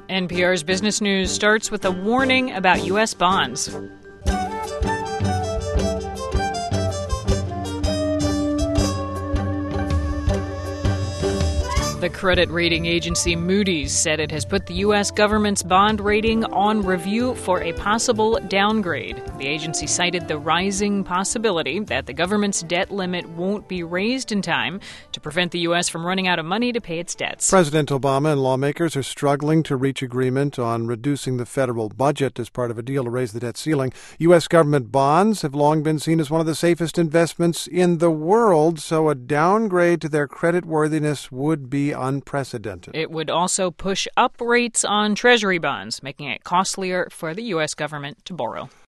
NPR's Business News starts with a warning about U.S. bonds. The credit rating agency Moody's said it has put the U.S. government's bond rating on review for a possible downgrade. The agency cited the rising possibility that the government's debt limit won't be raised in time to prevent the U.S. from running out of money to pay its debts. President Obama and lawmakers are struggling to reach agreement on reducing the federal budget as part of a deal to raise the debt ceiling. U.S. government bonds have long been seen as one of the safest investments in the world, so a downgrade to their creditworthiness would be unprecedented. It would also push up rates on Treasury bonds, making it costlier for the U.S. government to borrow.